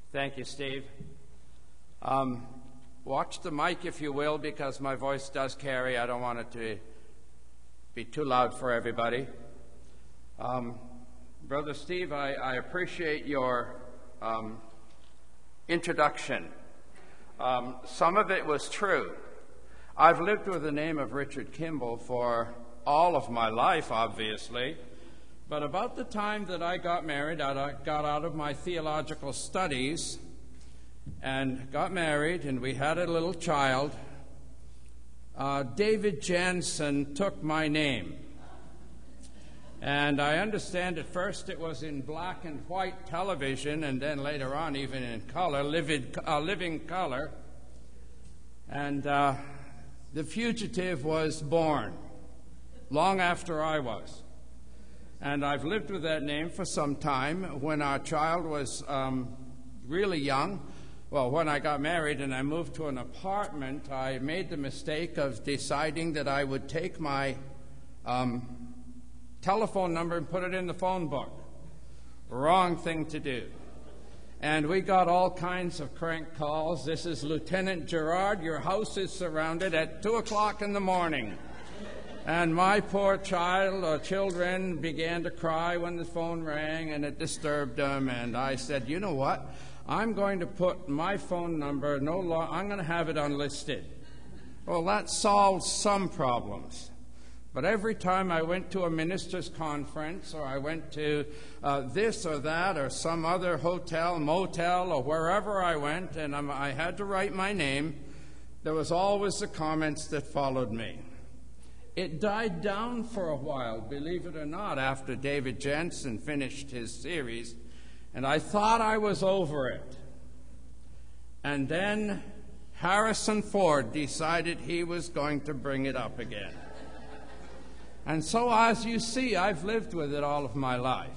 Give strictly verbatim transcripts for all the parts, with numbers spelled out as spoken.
Thank you, Steve. Um, watch the mic, if you will, because my voice does carry. I don't want it to be too loud for everybody. Um, Brother Steve, I, I appreciate your um, introduction. Um, some of it was true. I've lived with the name of Richard Kimball for all of my life, obviously. But about the time that I got married, I got out of my theological studies and got married, and we had a little child. Uh, David Jansen took my name. And I understand at first it was in black and white television, and then later on even in color, livid, uh, living color. And uh, the fugitive was born long after I was. And I've lived with that name for some time. When our child was um, really young, well, when I got married and I moved to an apartment, I made the mistake of deciding that I would take my um, telephone number and put it in the phone book. Wrong thing to do. And we got all kinds of crank calls. This is Lieutenant Gerard. Your house is surrounded at two o'clock in the morning. And my poor child or children began to cry when the phone rang, and it disturbed them. And I said, you know what? I'm going to put my phone number, no law, I'm going to have it unlisted. Well, that solved some problems. But every time I went to a minister's conference, or I went to uh, this or that, or some other hotel, motel, or wherever I went, and I'm, I had to write my name, there was always the comments that followed me. It died down for a while, believe it or not, after David Jansen finished his series, and I thought I was over it. And then Harrison Ford decided he was going to bring it up again. And so, as you see, I've lived with it all of my life.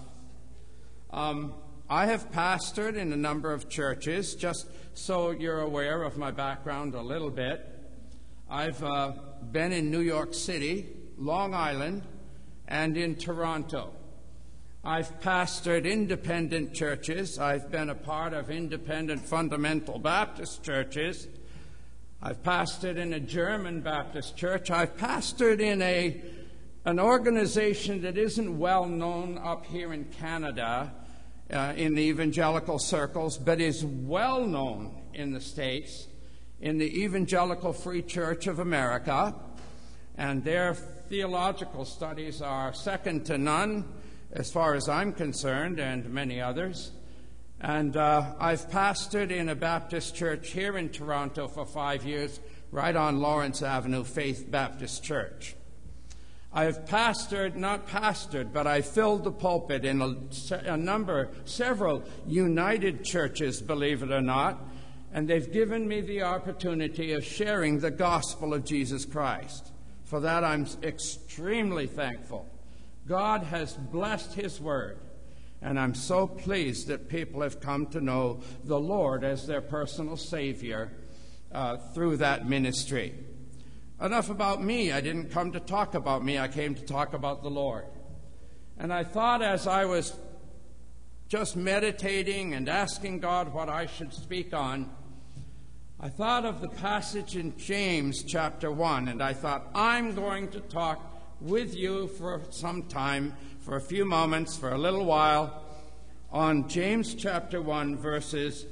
Um, I have pastored in a number of churches, just so you're aware of my background a little bit. I've uh, been in New York City, Long Island, and in Toronto. I've pastored independent churches. I've been a part of independent fundamental Baptist churches. I've pastored in a German Baptist church. I've pastored in a an organization that isn't well known up here in Canada uh, in the evangelical circles, but is well known in the States, in the Evangelical Free Church of America, and their theological studies are second to none as far as I'm concerned, and many others. And uh, I've pastored in a Baptist church here in Toronto for five years, right on Lawrence Avenue, Faith Baptist Church. I've pastored, not pastored, but I filled the pulpit in a, a number, several United churches, believe it or not, and they've given me the opportunity of sharing the gospel of Jesus Christ. For that, I'm extremely thankful. God has blessed His word, and I'm so pleased that people have come to know the Lord as their personal Savior uh, through that ministry. Enough about me. I didn't come to talk about me. I came to talk about the Lord. And I thought, as I was just meditating and asking God what I should speak on, I thought of the passage in James chapter one, and I thought, I'm going to talk with you for some time, for a few moments, for a little while, on James chapter one, verses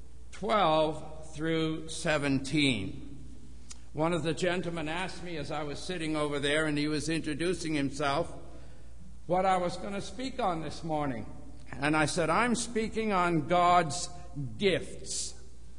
twelve through seventeen. One of the gentlemen asked me as I was sitting over there, and he was introducing himself, what I was going to speak on this morning. And I said, I'm speaking on God's gifts.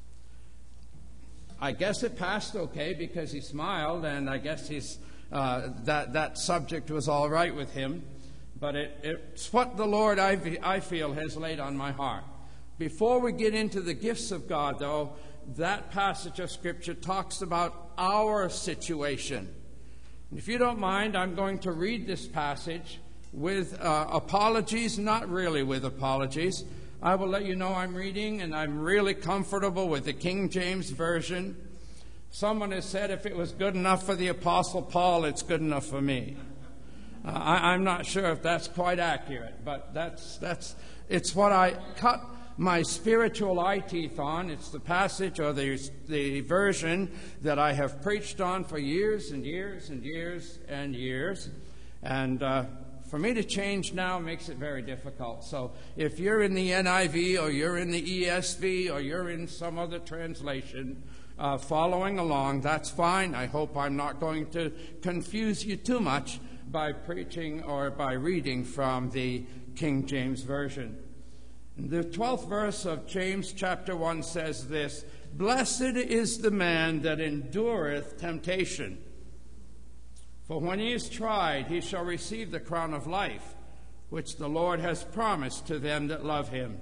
I guess it passed okay because he smiled, and I guess he's, uh, that, that subject was all right with him. But it, it's what the Lord, I, I feel, has laid on my heart. Before we get into the gifts of God, though, that passage of Scripture talks about our situation. And if you don't mind, I'm going to read this passage with uh, apologies, not really with apologies. I will let you know I'm reading, and I'm really comfortable with the King James Version. Someone has said if it was good enough for the Apostle Paul, it's good enough for me. Uh, I, I'm not sure if that's quite accurate, but that's that's it's what I cut. my spiritual eye teeth on. It's the passage or the, the version that I have preached on for years and years and years and years. And uh, for me to change now makes it very difficult. So if you're in the N I V or you're in the E S V or you're in some other translation uh, following along, that's fine. I hope I'm not going to confuse you too much by preaching or by reading from the King James Version. The twelfth verse of James chapter one says this: "Blessed is the man that endureth temptation. For when he is tried, he shall receive the crown of life, which the Lord has promised to them that love him.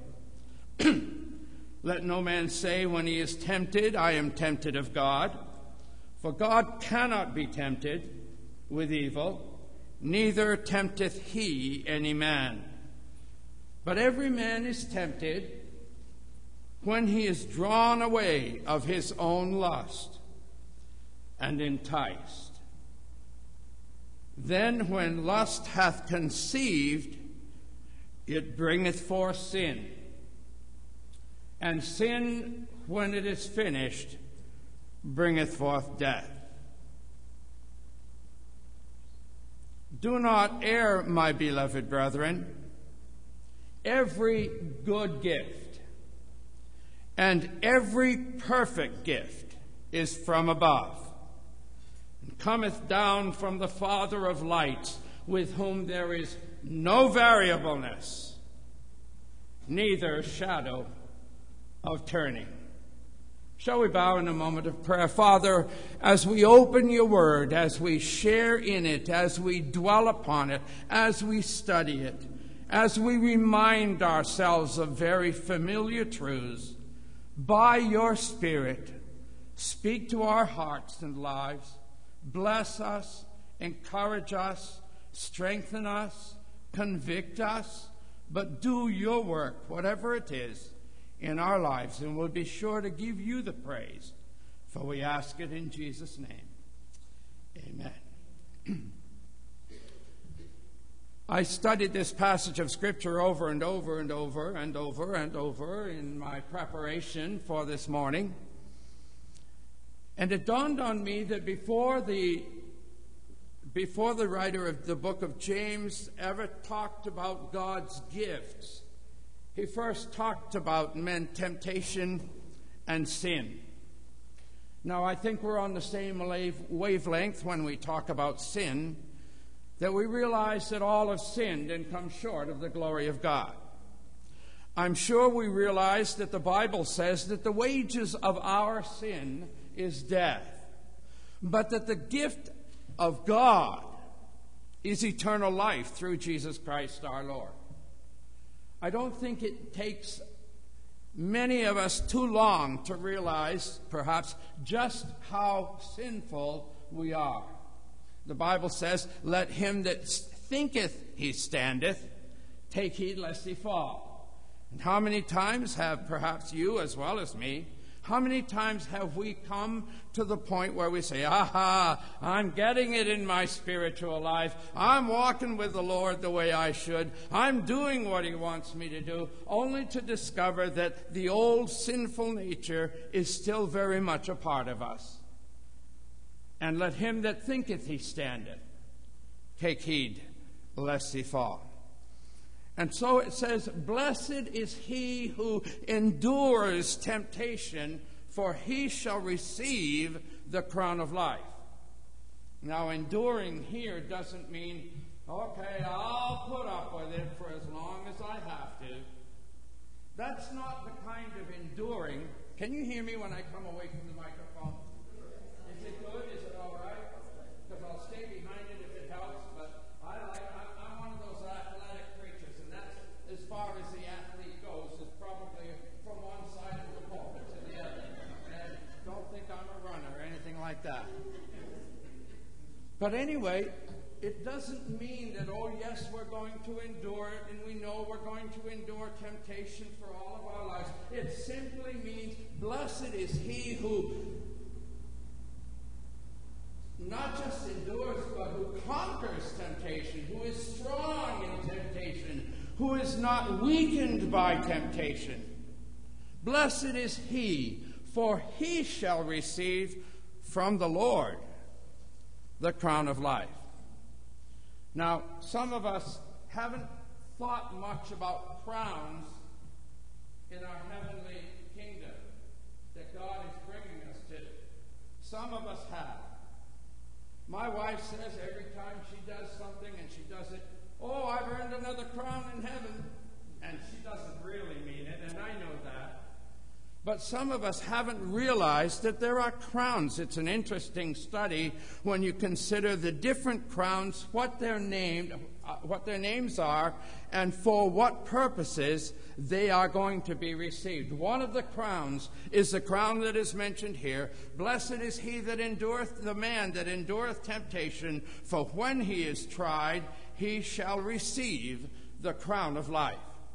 Let no man say when he is tempted, I am tempted of God. For God cannot be tempted with evil, neither tempteth he any man. But every man is tempted when he is drawn away of his own lust and enticed. Then when lust hath conceived, it bringeth forth sin. And sin, when it is finished, bringeth forth death. Do not err, my beloved brethren. Every good gift and every perfect gift is from above, and cometh down from the Father of lights, with whom there is no variableness, neither shadow of turning." Shall we bow in a moment of prayer? Father, as we open your word, as we share in it, as we dwell upon it, as we study it, as we remind ourselves of very familiar truths, by your Spirit, speak to our hearts and lives. Bless us, encourage us, strengthen us, convict us, but do your work, whatever it is, in our lives, and we'll be sure to give you the praise, for we ask it in Jesus' name. Amen. I studied this passage of Scripture over and over and over and over and over in my preparation for this morning. And it dawned on me that before the, before the writer of the book of James ever talked about God's gifts, he first talked about men's temptation and sin. Now, I think we're on the same wavelength when we talk about sin, that we realize that all have sinned and come short of the glory of God. I'm sure we realize that the Bible says that the wages of our sin is death, but that the gift of God is eternal life through Jesus Christ our Lord. I don't think it takes many of us too long to realize, perhaps, just how sinful we are. The Bible says, "Let him that thinketh he standeth take heed lest he fall." And how many times have perhaps you as well as me, how many times have we come to the point where we say, aha, I'm getting it in my spiritual life. I'm walking with the Lord the way I should. I'm doing what he wants me to do, only to discover that the old sinful nature is still very much a part of us. And let him that thinketh he standeth take heed lest he fall. And so it says, "Blessed is he who endures temptation, for he shall receive the crown of life." Now, enduring here doesn't mean, okay, I'll put up with it for as long as I have to. That's not the kind of enduring. Can you hear me when I come away from the microphone? Is it good? Is it all right? Because I'll stay behind it if it helps, but I like, I'm, I'm one of those athletic creatures, and that's as far as the athlete goes, is probably from one side of the pulpit to the other. And don't think I'm a runner or anything like that. But anyway, it doesn't mean that, oh yes, we're going to endure it, and we know we're going to endure temptation for all of our lives. It simply means, blessed is he who not just endures, but who conquers temptation, who is strong in temptation, who is not weakened by temptation. Blessed is he, for he shall receive from the Lord the crown of life. Now, some of us haven't thought much about crowns in our heavenly kingdom that God is bringing us to. Some of us have. My wife says every time she does something and she does it, oh, I've earned another crown in heaven. And she doesn't really mean it, and I know that. But some of us haven't realized that there are crowns. It's an interesting study when you consider the different crowns, what they're named, uh, what their names are, and for what purposes they are going to be received. One of the crowns is the crown that is mentioned here. Blessed is he that endureth, the man that endureth temptation, for when he is tried, he shall receive the crown of life.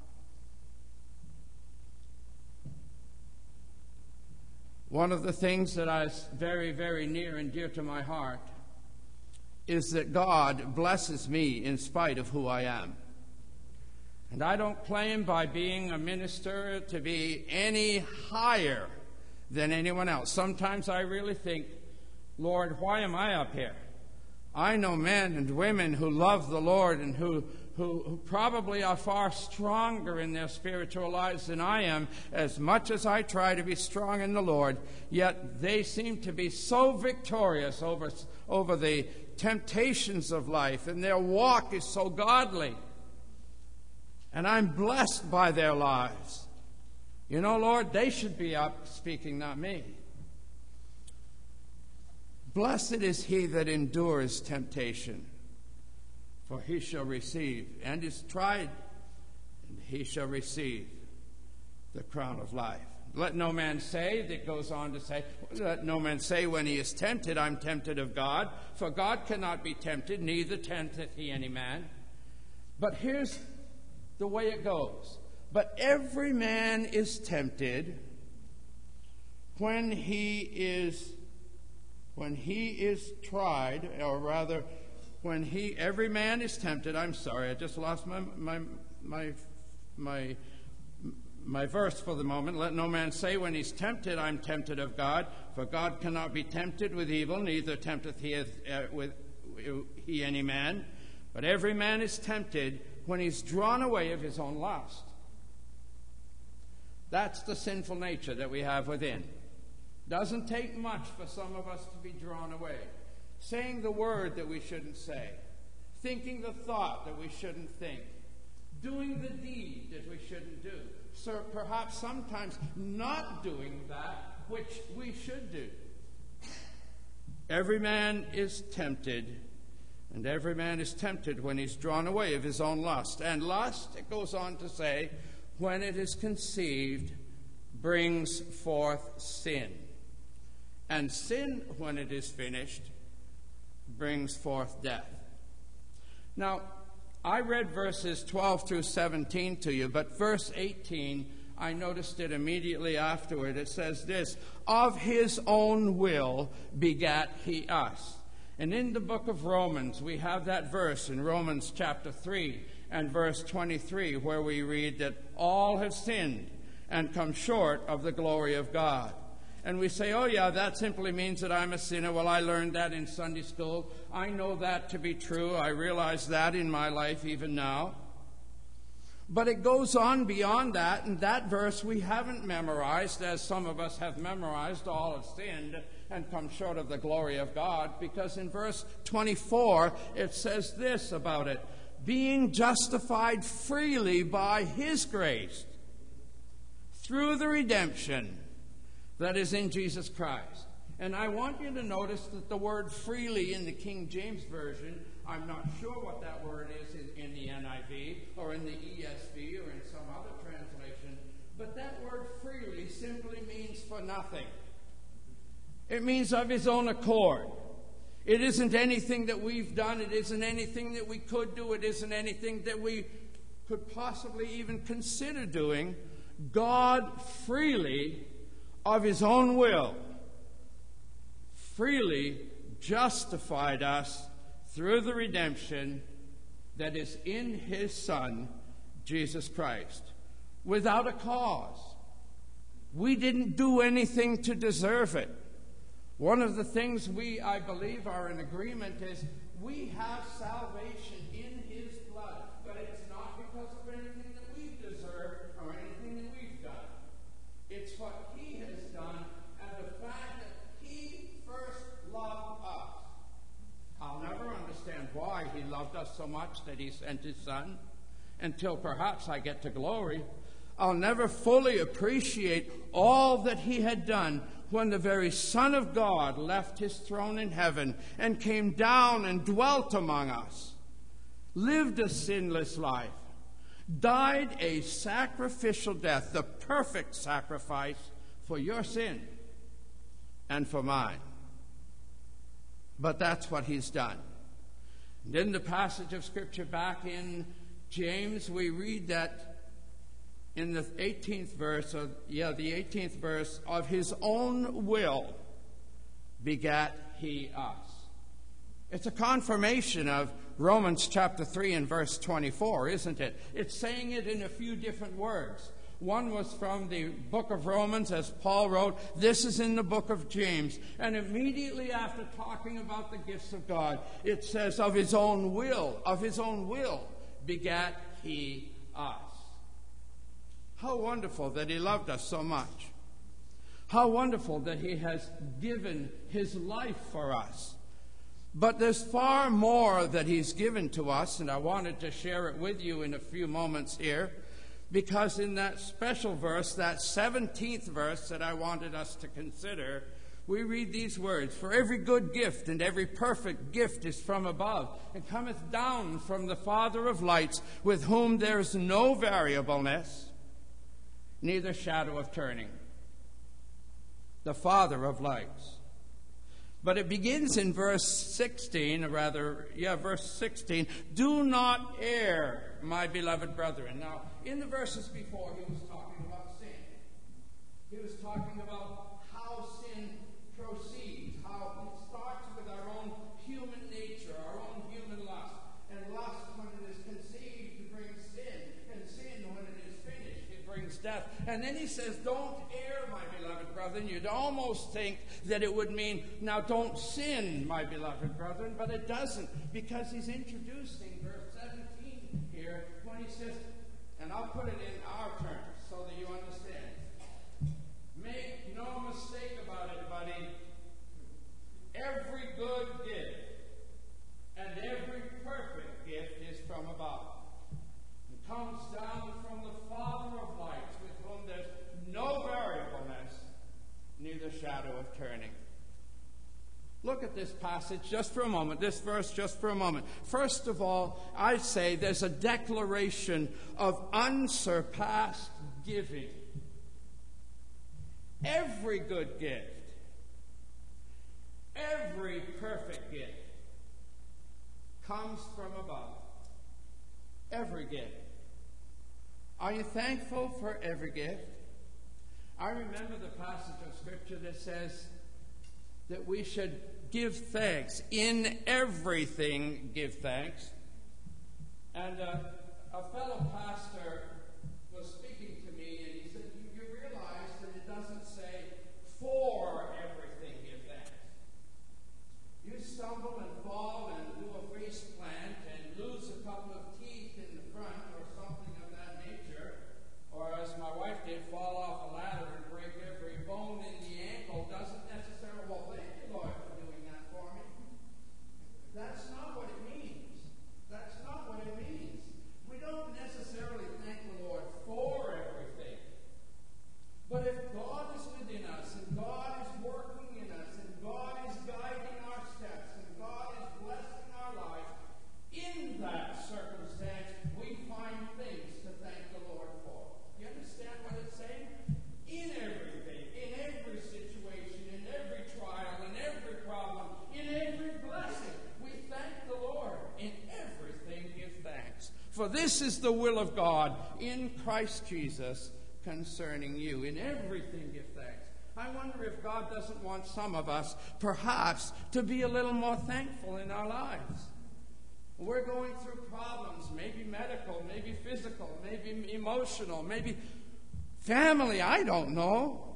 One of the things that is very, very near and dear to my heart is that God blesses me in spite of who I am. And I don't claim by being a minister to be any higher than anyone else. Sometimes I really think, Lord, why am I up here? I know men and women who love the Lord and who Who, who probably are far stronger in their spiritual lives than I am, as much as I try to be strong in the Lord, yet they seem to be so victorious over, over the temptations of life, and their walk is so godly. And I'm blessed by their lives. You know, Lord, they should be up speaking, not me. Blessed is he that endures temptation, for he shall receive, and is tried, and he shall receive the crown of life. Let no man say, that goes on to say, let no man say when he is tempted, I'm tempted of God, for God cannot be tempted, neither tempteth he any man. But here's the way it goes. But every man is tempted when he is, when he is tried, or rather, When he, every man is tempted, I'm sorry, I just lost my, my, my, my, my verse for the moment. Let no man say when he's tempted, I'm tempted of God, for God cannot be tempted with evil, neither tempteth he, uh, with, he any man. But every man is tempted when he's drawn away of his own lust. That's the sinful nature that we have within. Doesn't take much for some of us to be drawn away. Saying the word that we shouldn't say, thinking the thought that we shouldn't think, doing the deed that we shouldn't do, so perhaps sometimes not doing that which we should do. Every man is tempted, and every man is tempted when he's drawn away of his own lust. And lust, it goes on to say, when it is conceived, brings forth sin. And sin, when it is finished, brings forth death. Now, I read verses twelve through seventeen to you, but verse eighteen, I noticed it immediately afterward. It says this, of his own will begat he us. And in the book of Romans, we have that verse in Romans chapter three and verse twenty-three, where we read that all have sinned and come short of the glory of God. And we say, oh yeah, that simply means that I'm a sinner. Well, I learned that in Sunday school. I know that to be true. I realize that in my life even now. But it goes on beyond that, and that verse we haven't memorized, as some of us have memorized, all have sinned and come short of the glory of God, because in verse twenty-four it says this about it, being justified freely by his grace through the redemption that is in Jesus Christ. And I want you to notice that the word freely in the King James Version, I'm not sure what that word is in, in the N I V or in the E S V or in some other translation, but that word freely simply means for nothing. It means of his own accord. It isn't anything that we've done. It isn't anything that we could do. It isn't anything that we could possibly even consider doing. God freely, of his own will, freely justified us through the redemption that is in his Son, Jesus Christ, without a cause. We didn't do anything to deserve it. One of the things we, I believe, are in agreement is we have salvation in his blood, but it's not because of anything that we've deserved or anything that we've done. It's what he has done and the fact that he first loved us. I'll never understand why he loved us so much that he sent his son until perhaps I get to glory. I'll never fully appreciate all that he had done when the very Son of God left his throne in heaven and came down and dwelt among us, lived a sinless life, died a sacrificial death, the perfect sacrifice for your sin and for mine. But that's what he's done. And in the passage of Scripture back in James, we read that in the eighteenth verse, of, yeah, the eighteenth verse, of his own will begat he us. It's a confirmation of Romans chapter three and verse twenty-four, isn't it? It's saying it in a few different words. One was from the book of Romans, as Paul wrote. This is in the book of James. And immediately after talking about the gifts of God, it says, of his own will, of his own will begat he us. How wonderful that he loved us so much. How wonderful that he has given his life for us. But there's far more that he's given to us, and I wanted to share it with you in a few moments here, because in that special verse, that seventeenth verse that I wanted us to consider, we read these words, for every good gift and every perfect gift is from above, and cometh down from the Father of lights, with whom there is no variableness, neither shadow of turning. The Father of lights. But it begins in verse sixteen, or rather, yeah, verse sixteen. Do not err, my beloved brethren. Now, in the verses before, he was talking about sin. He was talking about how sin proceeds, how it starts with our own human nature, our own human lust. And lust, when it is conceived, brings sin. And sin, when it is finished, it brings death. And then he says, don't err, my beloved brethren. You'd almost think that it would mean, now don't sin, my beloved brethren, but it doesn't, because he's introducing verse seventeen here when he says, and I'll put it in our terms so that you understand. Make no mistake about it, buddy. Every good gift and every perfect gift is from above. It comes down from the Father of lights, with whom there's no variableness, neither shadow of turning. Look at this passage just for a moment, this verse just for a moment. First of all, I say there's a declaration of unsurpassed giving. Every good gift, every perfect gift comes from above. Every gift. Are you thankful for every gift? I remember the passage of Scripture that says that we should give thanks. In everything, give thanks. And uh, a fellow pastor was speaking to me, and he said, you, you realize that it doesn't say, for everything, give thanks. You stumble and fall and do a face plant and lose a couple of teeth in the front or something of that nature, or as my wife did, fall off a ladder and break every bone in the ankle, doesn't necessarily, well, thank you, Lord, for doing that for me. That's not what it means. That's not what it means. We don't necessarily thank the Lord for everything. But if God is within us, and God is working in us, and God is guiding our steps, and God is blessing our lives, in that circumstance, we find things to thank the Lord for. You understand what it's saying? In everything, in every situation, in every trial, in every problem, in every blessing, we thank the Lord. In everything, give thanks. For this is the will of God in Christ Jesus concerning you. In everything, give thanks. I wonder if God doesn't want some of us, perhaps, to be a little more thankful in our lives. We're going through problems, maybe medical, maybe physical, maybe emotional, maybe family, I don't know.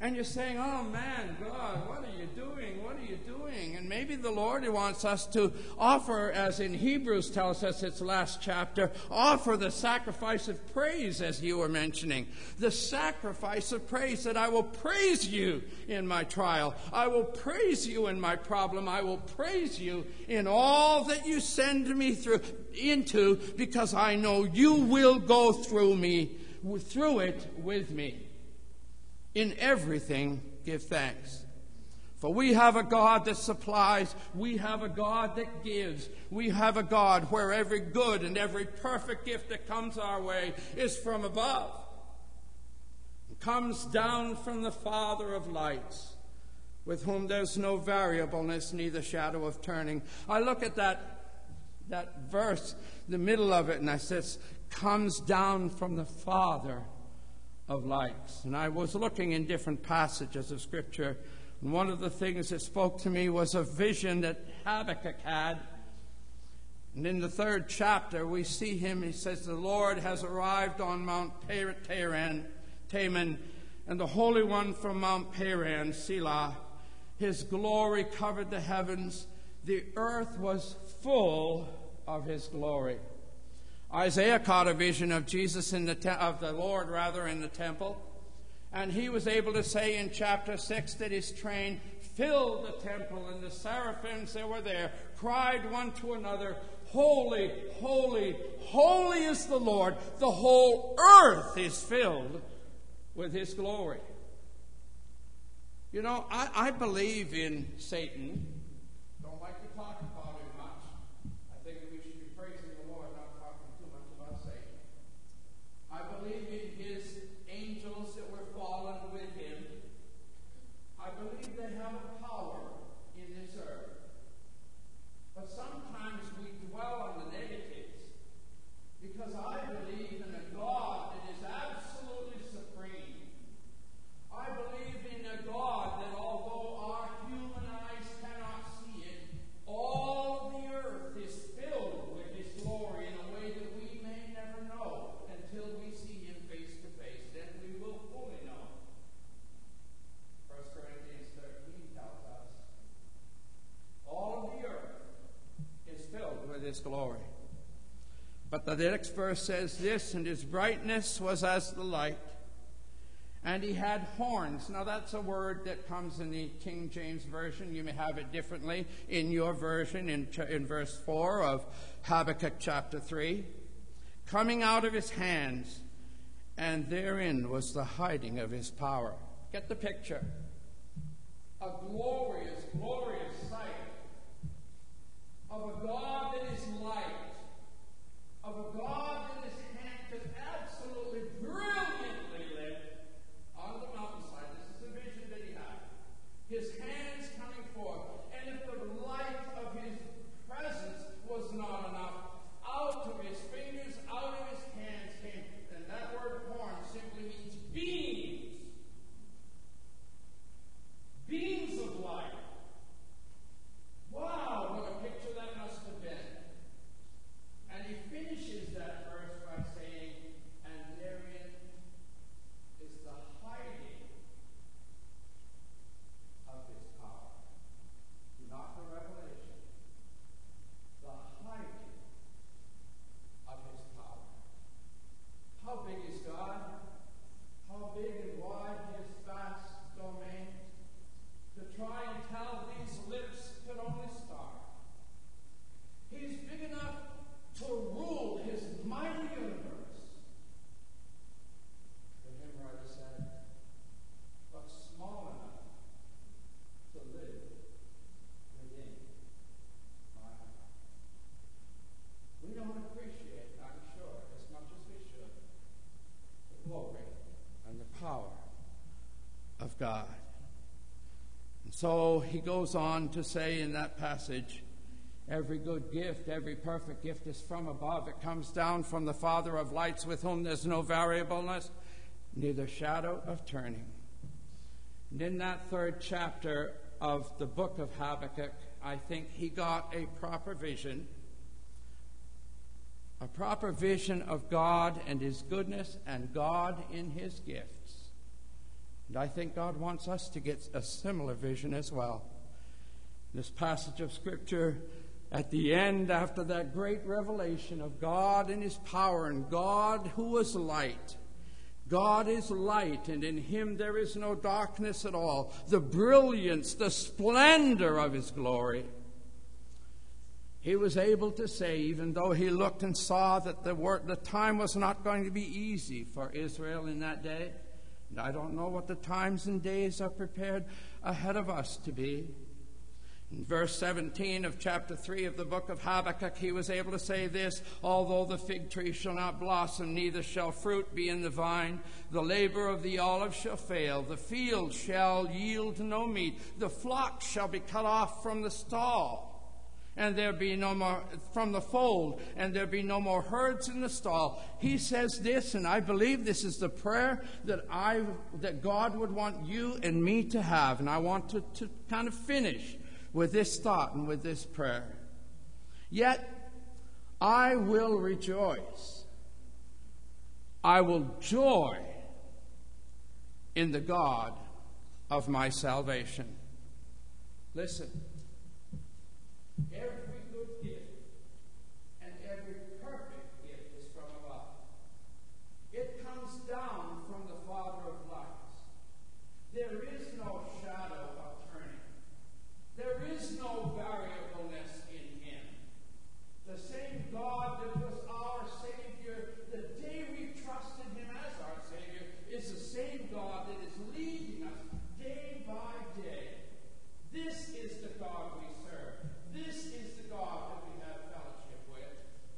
And you're saying, oh man, God, what are you doing? What are you doing? And maybe the Lord wants us to offer, as in Hebrews tells us its last chapter, offer the sacrifice of praise, as you were mentioning. The sacrifice of praise, that I will praise you in my trial. I will praise you in my problem. I will praise you in all that you send me through into, because I know you will go through me, through it with me. In everything, give thanks. For we have a God that supplies. We have a God that gives. We have a God where every good and every perfect gift that comes our way is from above. It comes down from the Father of lights, with whom there's no variableness, neither shadow of turning. I look at that, that verse, the middle of it, and I says, comes down from the Father of lights. And I was looking in different passages of Scripture, and one of the things that spoke to me was a vision that Habakkuk had. And in the third chapter, we see him, he says, the Lord has arrived on Mount Paran, Taman, and the Holy One from Mount Paran, Selah. His glory covered the heavens. The earth was full of his glory. Isaiah caught a vision of Jesus in the te- of the Lord rather in the temple, and he was able to say in chapter six that his train filled the temple, and the seraphims that were there cried one to another, "Holy, holy, holy is the Lord. The whole earth is filled with his glory." You know, I, I believe in Satan. Don't like to talk about him much. I think we should be praising the Lord, not talking too much about Satan. I believe in his angels that were fallen with him. I believe they have a power in this earth. But sometimes we dwell on the negatives, because I believe in a God that is absolutely supreme. I believe in a God that, although our human eyes cannot see it, all the earth is filled with his glory in a way that we may never know until we see him face to face. Then we will fully know. First Corinthians thirteen tells us all of the earth is filled with his glory. But the next verse says this, and his brightness was as the light, and he had horns. Now that's a word that comes in the King James Version. You may have it differently in your version, in, in verse four of Habakkuk chapter three. Coming out of his hands, and therein was the hiding of his power. Get the picture. A glorious, glorious sight of a God that is light, of a God that his hand is absolutely brilliantly lit on the mountainside. This is the vision that he had. His hands coming forth. And if the light of his presence was not enough, out of his fingers, out of his hands came, and that word horn simply means beams. Beams of light. Wow, what a picture that must have been. And he finishes that verse by saying, and therein is the hiding of his power. Not the revelation, the hiding of his power. How big is God? How big and wide his vast domain? To try and tell these lips could only start. He's big enough to rule his mighty universe. The hymn writer said, but small enough to live within my heart. We don't appreciate, I'm sure, as much as we should, the glory and the power of God. And so he goes on to say in that passage, every good gift, every perfect gift is from above. It comes down from the Father of lights, with whom there's no variableness, neither shadow of turning. And in that third chapter of the book of Habakkuk, I think he got a proper vision, a proper vision of God and his goodness and God in his gifts. And I think God wants us to get a similar vision as well. This passage of Scripture, at the end, after that great revelation of God and His power, and God who was light. God is light, and in Him there is no darkness at all. The brilliance, the splendor of His glory. He was able to say, even though he looked and saw that the, word, the time was not going to be easy for Israel in that day, and I don't know what the times and days are prepared ahead of us to be. In verse seventeen of chapter three of the book of Habakkuk, he was able to say this: although the fig tree shall not blossom, neither shall fruit be in the vine, the labor of the olive shall fail, the field shall yield no meat, the flock shall be cut off from the stall, and there be no more from the fold, and there be no more herds in the stall. He says this, and I believe this is the prayer that I that God would want you and me to have, and I want to, to kind of finish with this thought and with this prayer. Yet I will rejoice. I will joy in the God of my salvation. Listen. Every good gift and every perfect gift is from above. It comes down from the Father of lights. There is no shadow of turning. There is no variableness in Him. The same God that was our Savior the day we trusted Him as our Savior is the same God that is leading us day by day. This is the God we serve. This is the God that we have fellowship with.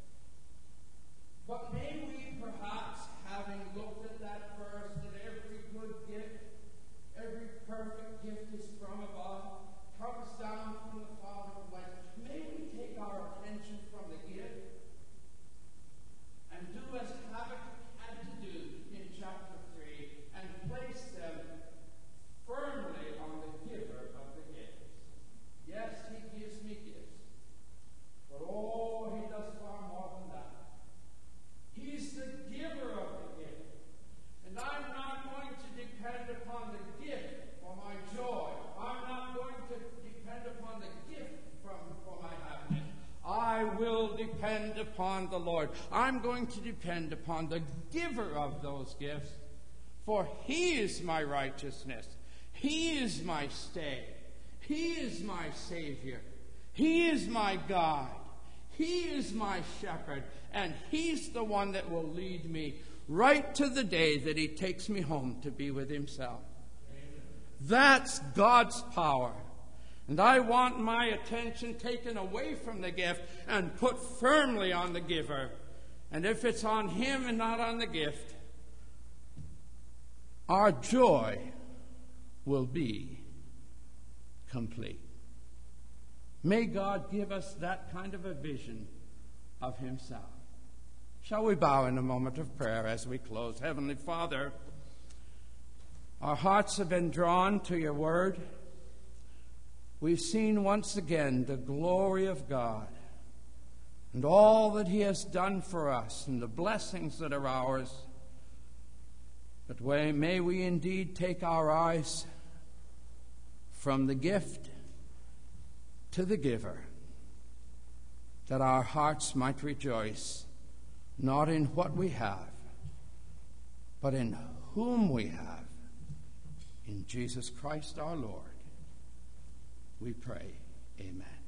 But may we perhaps, having looked at that verse, that every good gift, every perfect gift is from above, comes down from the Father of lights, may we take our attention from the gift and do as Habakkuk had to do in chapter three and place them firmly on the giver of the gifts. Yes, He gives me gifts, but oh, He does far more than that. He's the giver of the gift, and I'm not going to depend upon the gift for my joy. I'm not going to depend upon the gift from, for my happiness. I will depend upon the Lord. I'm going to depend upon the giver of those gifts, for He is my righteousness. He is my stay. He is my Savior. He is my God. He is my shepherd. And He's the one that will lead me right to the day that He takes me home to be with Himself. Amen. That's God's power. And I want my attention taken away from the gift and put firmly on the giver. And if it's on Him and not on the gift, our joy will be complete. May God give us that kind of a vision of Himself. Shall we bow in a moment of prayer as we close? Heavenly Father, our hearts have been drawn to Your word. We've seen once again the glory of God and all that He has done for us and the blessings that are ours. But may we indeed take our eyes from the gift to the giver, that our hearts might rejoice, not in what we have, but in whom we have, in Jesus Christ our Lord. We pray, amen.